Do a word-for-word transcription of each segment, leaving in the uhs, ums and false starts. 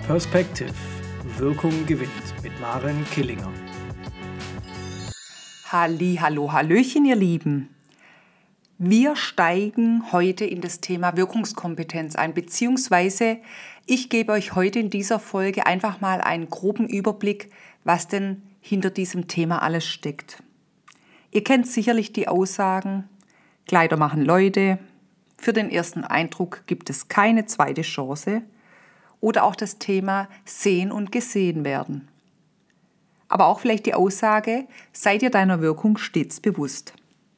Perspective – Wirkung gewinnt mit Maren Killinger. Halli, hallo, hallöchen, ihr Lieben. Wir steigen heute in das Thema Wirkungskompetenz ein, beziehungsweise ich gebe euch heute in dieser Folge einfach mal einen groben Überblick, was denn hinter diesem Thema alles steckt. Ihr kennt sicherlich die Aussagen, Kleider machen Leute, für den ersten Eindruck gibt es keine zweite Chance oder auch das Thema sehen und gesehen werden. Aber auch vielleicht die Aussage, sei dir deiner Wirkung stets bewusst.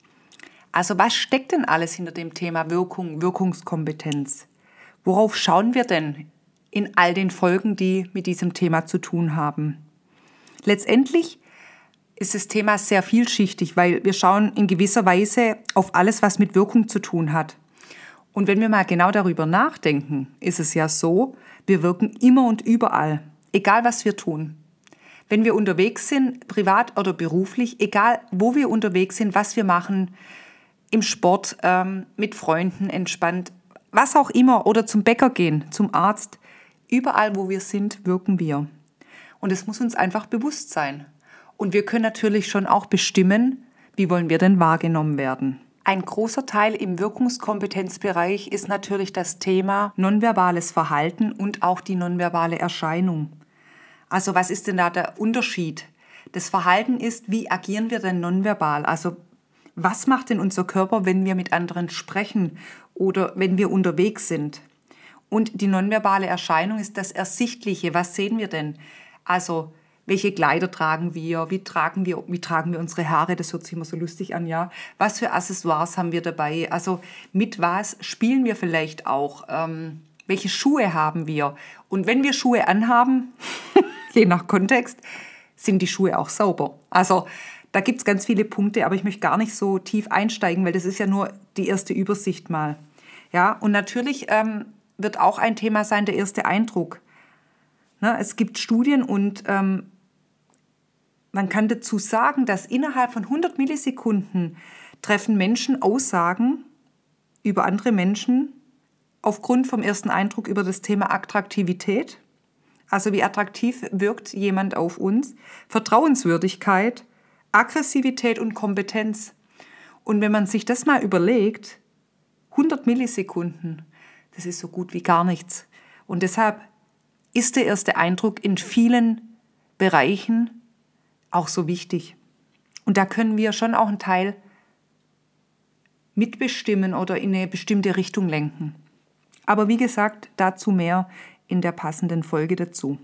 Also was steckt denn alles hinter dem Thema Wirkung, Wirkungskompetenz? Worauf schauen wir denn in all den Folgen, die mit diesem Thema zu tun haben? Letztendlich ist das Thema sehr vielschichtig, weil wir schauen in gewisser Weise auf alles, was mit Wirkung zu tun hat. Und wenn wir mal genau darüber nachdenken, ist es ja so, wir wirken immer und überall, egal was wir tun. Wenn wir unterwegs sind, privat oder beruflich, egal wo wir unterwegs sind, was wir machen, im Sport, ähm, mit Freunden entspannt, was auch immer, oder zum Bäcker gehen, zum Arzt, überall wo wir sind, wirken wir. Und es muss uns einfach bewusst sein. Und wir können natürlich schon auch bestimmen, wie wollen wir denn wahrgenommen werden. Ein großer Teil im Wirkungskompetenzbereich ist natürlich das Thema nonverbales Verhalten und auch die nonverbale Erscheinung. Also was ist denn da der Unterschied? Das Verhalten ist, wie agieren wir denn nonverbal? Also was macht denn unser Körper, wenn wir mit anderen sprechen oder wenn wir unterwegs sind? Und die nonverbale Erscheinung ist das Ersichtliche. Was sehen wir denn? Also welche Kleider tragen wir? Wie tragen wir, wie tragen wir unsere Haare? Das hört sich immer so lustig an, ja. Was für Accessoires haben wir dabei? Also mit was spielen wir vielleicht auch? Ähm, welche Schuhe haben wir? Und wenn wir Schuhe anhaben, je nach Kontext, sind die Schuhe auch sauber. Also da gibt es ganz viele Punkte, aber ich möchte gar nicht so tief einsteigen, weil das ist ja nur die erste Übersicht mal. Ja, und natürlich ähm, wird auch ein Thema sein, der erste Eindruck. Ne, es gibt Studien und ähm, man kann dazu sagen, dass innerhalb von hundert Millisekunden treffen Menschen Aussagen über andere Menschen aufgrund vom ersten Eindruck über das Thema Attraktivität. Also wie attraktiv wirkt jemand auf uns, Vertrauenswürdigkeit, Aggressivität und Kompetenz. Und wenn man sich das mal überlegt, hundert Millisekunden, das ist so gut wie gar nichts. Und deshalb ist der erste Eindruck in vielen Bereichen auch so wichtig. Und da können wir schon auch einen Teil mitbestimmen oder in eine bestimmte Richtung lenken. Aber wie gesagt, dazu mehr in der passenden Folge dazu.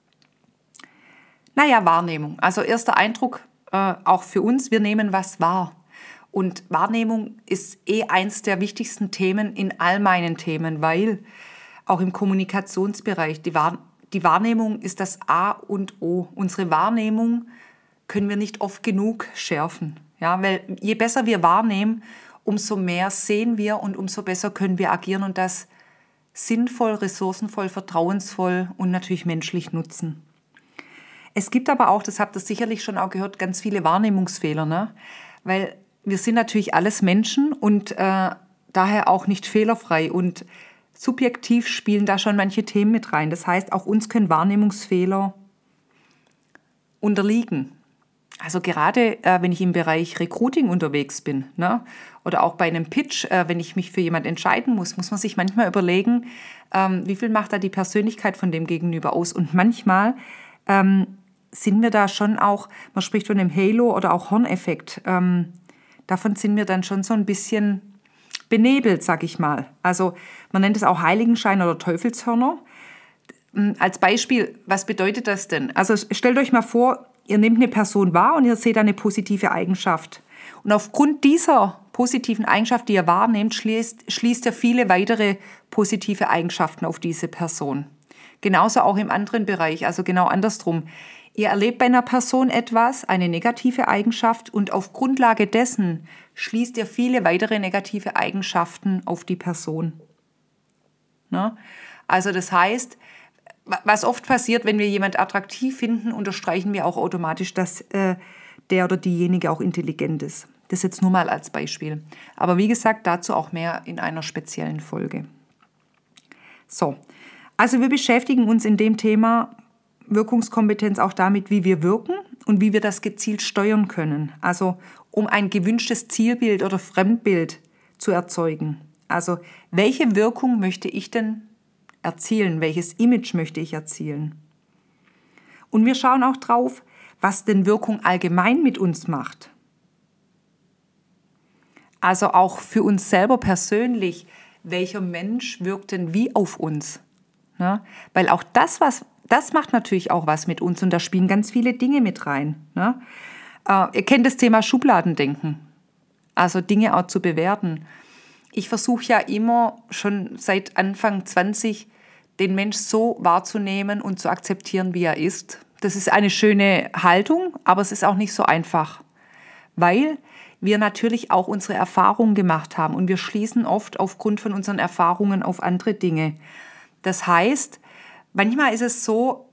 Naja, Wahrnehmung. Also erster Eindruck äh, auch für uns, wir nehmen was wahr. Und Wahrnehmung ist eh eins der wichtigsten Themen in all meinen Themen, weil auch im Kommunikationsbereich die, Wahr- die Wahrnehmung ist das A und O. Unsere Wahrnehmung können wir nicht oft genug schärfen. Ja, weil je besser wir wahrnehmen, umso mehr sehen wir und umso besser können wir agieren und das sinnvoll, ressourcenvoll, vertrauensvoll und natürlich menschlich nutzen. Es gibt aber auch, das habt ihr sicherlich schon auch gehört, ganz viele Wahrnehmungsfehler, ne? Weil wir sind natürlich alles Menschen und äh, daher auch nicht fehlerfrei und subjektiv spielen da schon manche Themen mit rein. Das heißt, auch uns können Wahrnehmungsfehler unterliegen. Also gerade, äh, wenn ich im Bereich Recruiting unterwegs bin, ne? Oder auch bei einem Pitch, äh, wenn ich mich für jemanden entscheiden muss, muss man sich manchmal überlegen, ähm, wie viel macht da die Persönlichkeit von dem Gegenüber aus. Und manchmal ähm, sind wir da schon auch, man spricht von dem Halo- oder auch Horneffekt, ähm, davon sind wir dann schon so ein bisschen benebelt, sag ich mal. Also man nennt es auch Heiligenschein oder Teufelshörner. Als Beispiel, was bedeutet das denn? Also stellt euch mal vor, ihr nehmt eine Person wahr und ihr seht eine positive Eigenschaft. Und aufgrund dieser positiven Eigenschaft, die ihr wahrnehmt, schließt, schließt ihr viele weitere positive Eigenschaften auf diese Person. Genauso auch im anderen Bereich, also genau andersrum. Ihr erlebt bei einer Person etwas, eine negative Eigenschaft, und auf Grundlage dessen schließt ihr viele weitere negative Eigenschaften auf die Person. Ne? Also das heißt, was oft passiert, wenn wir jemanden attraktiv finden, unterstreichen wir auch automatisch, dass äh, der oder diejenige auch intelligent ist. Das jetzt nur mal als Beispiel. Aber wie gesagt, dazu auch mehr in einer speziellen Folge. So, Also wir beschäftigen uns in dem Thema Wirkungskompetenz auch damit, wie wir wirken und wie wir das gezielt steuern können. Also um ein gewünschtes Zielbild oder Fremdbild zu erzeugen. Also welche Wirkung möchte ich denn erzielen? Welches Image möchte ich erzielen? Und wir schauen auch drauf, was denn Wirkung allgemein mit uns macht. Also auch für uns selber persönlich, welcher Mensch wirkt denn wie auf uns? Ne? Weil auch das, was, das macht natürlich auch was mit uns und da spielen ganz viele Dinge mit rein. Ne? Äh, ihr kennt das Thema Schubladendenken, also Dinge auch zu bewerten. Ich versuche ja immer schon seit Anfang zwanzig den Mensch so wahrzunehmen und zu akzeptieren, wie er ist. Das ist eine schöne Haltung, aber es ist auch nicht so einfach, weil wir natürlich auch unsere Erfahrungen gemacht haben und wir schließen oft aufgrund von unseren Erfahrungen auf andere Dinge. Das heißt, manchmal ist es so,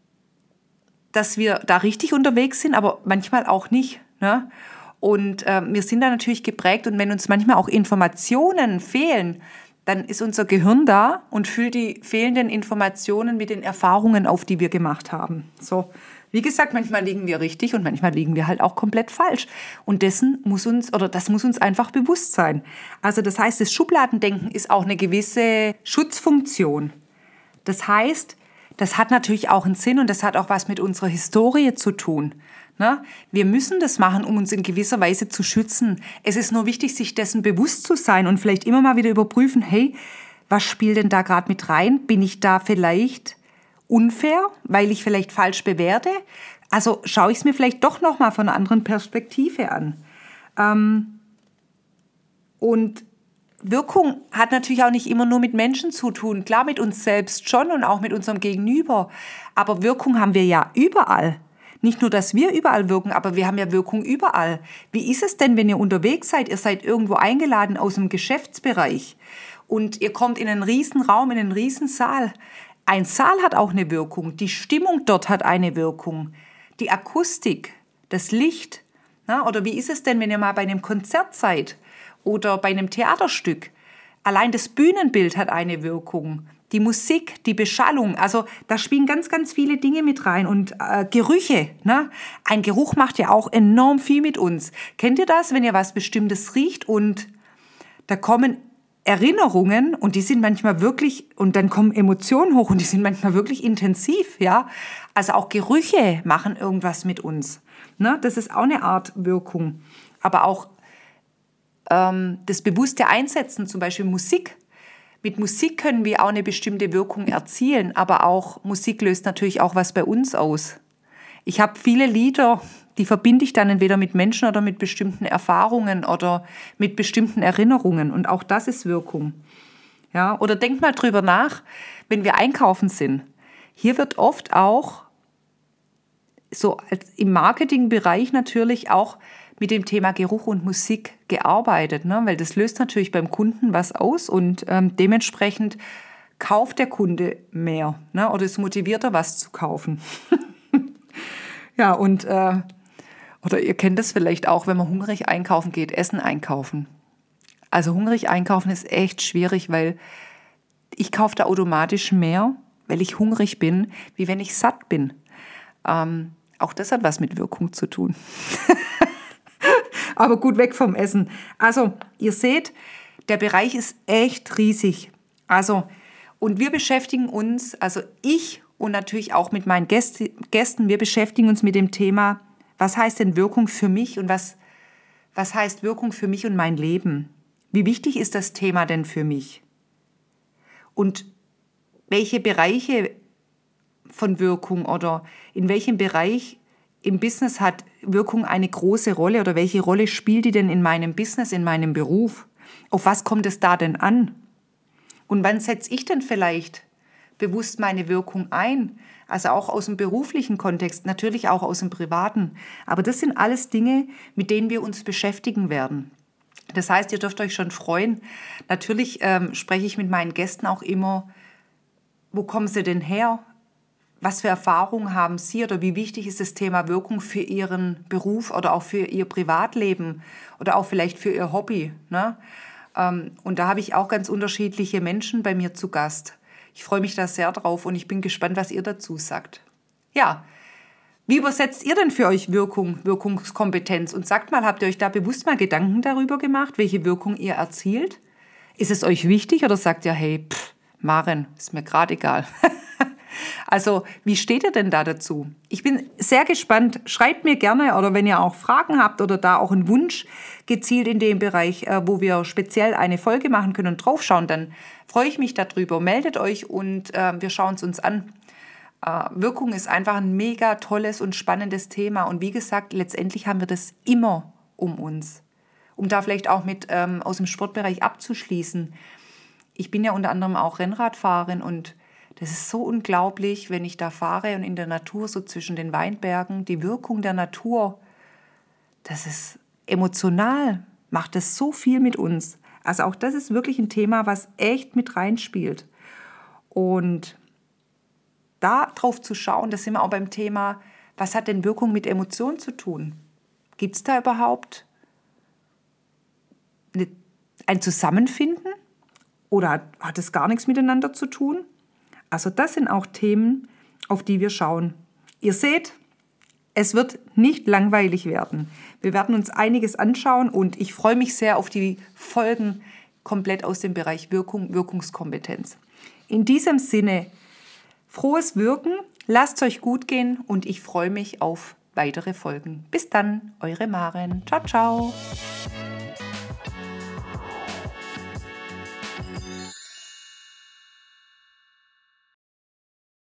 dass wir da richtig unterwegs sind, aber manchmal auch nicht. Ne? Und äh, wir sind da natürlich geprägt und wenn uns manchmal auch Informationen fehlen, dann ist unser Gehirn da und füllt die fehlenden Informationen mit den Erfahrungen auf, die wir gemacht haben. So, wie gesagt, manchmal liegen wir richtig und manchmal liegen wir halt auch komplett falsch. Und dessen muss uns, oder das muss uns einfach bewusst sein. Also das heißt, das Schubladendenken ist auch eine gewisse Schutzfunktion. Das heißt, das hat natürlich auch einen Sinn und das hat auch was mit unserer Historie zu tun. Ne? Wir müssen das machen, um uns in gewisser Weise zu schützen. Es ist nur wichtig, sich dessen bewusst zu sein und vielleicht immer mal wieder überprüfen, hey, was spielt denn da gerade mit rein? Bin ich da vielleicht unfair, weil ich vielleicht falsch bewerte? Also schaue ich es mir vielleicht doch noch mal von einer anderen Perspektive an. Ähm, und Wirkung hat natürlich auch nicht immer nur mit Menschen zu tun. Klar, mit uns selbst schon und auch mit unserem Gegenüber. Aber Wirkung haben wir ja überall. Nicht nur, dass wir überall wirken, aber wir haben ja Wirkung überall. Wie ist es denn, wenn ihr unterwegs seid? Ihr seid irgendwo eingeladen aus dem Geschäftsbereich und ihr kommt in einen riesen Raum, in einen riesen Saal. Ein Saal hat auch eine Wirkung. Die Stimmung dort hat eine Wirkung. Die Akustik, das Licht. Na, oder wie ist es denn, wenn ihr mal bei einem Konzert seid? Oder bei einem Theaterstück. Allein das Bühnenbild hat eine Wirkung. Die Musik, die Beschallung, also da spielen ganz, ganz viele Dinge mit rein. Und äh, Gerüche, ne? Ein Geruch macht ja auch enorm viel mit uns. Kennt ihr das, wenn ihr was Bestimmtes riecht und da kommen Erinnerungen und die sind manchmal wirklich, und dann kommen Emotionen hoch und die sind manchmal wirklich intensiv, ja? Also auch Gerüche machen irgendwas mit uns. Ne? Das ist auch eine Art Wirkung. Aber auch das bewusste Einsetzen, zum Beispiel Musik. Mit Musik können wir auch eine bestimmte Wirkung erzielen, aber auch Musik löst natürlich auch was bei uns aus. Ich habe viele Lieder, die verbinde ich dann entweder mit Menschen oder mit bestimmten Erfahrungen oder mit bestimmten Erinnerungen und auch das ist Wirkung. Ja, oder denkt mal drüber nach, wenn wir einkaufen sind. Hier wird oft auch so im Marketingbereich natürlich auch mit dem Thema Geruch und Musik gearbeitet, ne? Weil das löst natürlich beim Kunden was aus und ähm, dementsprechend kauft der Kunde mehr, ne? Oder ist motivierter, was zu kaufen. Ja, und äh, oder ihr kennt das vielleicht auch, wenn man hungrig einkaufen geht, Essen einkaufen. Also hungrig einkaufen ist echt schwierig, weil ich kaufe da automatisch mehr, weil ich hungrig bin, wie wenn ich satt bin. Ähm, auch das hat was mit Wirkung zu tun. Aber gut, weg vom Essen. Also, ihr seht, der Bereich ist echt riesig. Also, und wir beschäftigen uns, also ich und natürlich auch mit meinen Gästen, wir beschäftigen uns mit dem Thema, was heißt denn Wirkung für mich und was, was heißt Wirkung für mich und mein Leben? Wie wichtig ist das Thema denn für mich? Und welche Bereiche von Wirkung oder in welchem Bereich im Business hat Wirkung eine große Rolle oder welche Rolle spielt die denn in meinem Business, in meinem Beruf? Auf was kommt es da denn an? Und wann setze ich denn vielleicht bewusst meine Wirkung ein? Also auch aus dem beruflichen Kontext, natürlich auch aus dem privaten. Aber das sind alles Dinge, mit denen wir uns beschäftigen werden. Das heißt, ihr dürft euch schon freuen. Natürlich ähm, spreche ich mit meinen Gästen auch immer, wo kommen sie denn her? Was für Erfahrungen haben Sie oder wie wichtig ist das Thema Wirkung für Ihren Beruf oder auch für Ihr Privatleben oder auch vielleicht für Ihr Hobby? Ne? Und da habe ich auch ganz unterschiedliche Menschen bei mir zu Gast. Ich freue mich da sehr drauf und ich bin gespannt, was ihr dazu sagt. Ja, wie übersetzt ihr denn für euch Wirkung, Wirkungskompetenz? Und sagt mal, habt ihr euch da bewusst mal Gedanken darüber gemacht, welche Wirkung ihr erzielt? Ist es euch wichtig oder sagt ihr, hey, pff, Maren, ist mir gerade egal. Also, wie steht ihr denn da dazu? Ich bin sehr gespannt. Schreibt mir gerne oder wenn ihr auch Fragen habt oder da auch einen Wunsch gezielt in dem Bereich, wo wir speziell eine Folge machen können und draufschauen, dann freue ich mich darüber. Meldet euch und äh, wir schauen es uns an. Äh, Wirkung ist einfach ein mega tolles und spannendes Thema. Und wie gesagt, letztendlich haben wir das immer um uns. Um da vielleicht auch mit ähm, aus dem Sportbereich abzuschließen. Ich bin ja unter anderem auch Rennradfahrerin und das ist so unglaublich, wenn ich da fahre und in der Natur, so zwischen den Weinbergen, die Wirkung der Natur, das ist emotional, macht das so viel mit uns. Also auch das ist wirklich ein Thema, was echt mit reinspielt. Und da drauf zu schauen, da sind wir auch beim Thema, was hat denn Wirkung mit Emotionen zu tun? Gibt es da überhaupt eine, ein Zusammenfinden oder hat, hat es gar nichts miteinander zu tun? Also das sind auch Themen, auf die wir schauen. Ihr seht, es wird nicht langweilig werden. Wir werden uns einiges anschauen und ich freue mich sehr auf die Folgen komplett aus dem Bereich Wirkung, Wirkungskompetenz. In diesem Sinne, frohes Wirken, lasst es euch gut gehen und ich freue mich auf weitere Folgen. Bis dann, eure Maren. Ciao, ciao.